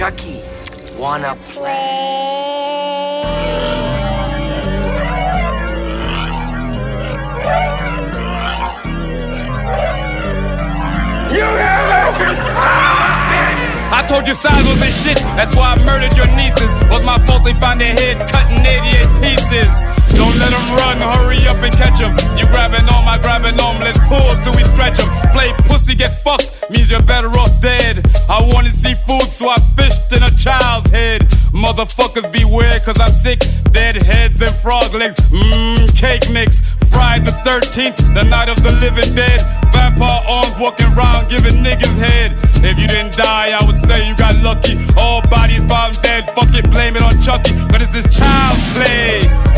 Chucky, wanna play? You hear I told you size was this shit, that's why I murdered your nieces. Was my fault they found their head cut in 88 pieces. Don't let them run, hurry up and catch them. You grabbing on, let's pull till we stretch them. Play pussy, get fucked, means you're better off dead. I wanted seafood, so I fished in a child's head. Motherfuckers beware, cause I'm sick. Dead heads and frog legs, cake mix. Friday the 13th, the night of the living dead. Vampire arms walking around giving niggas head. If you didn't die, I would say you got lucky. All bodies found dead, fuck it, blame it on Chucky. Cause this is child's play.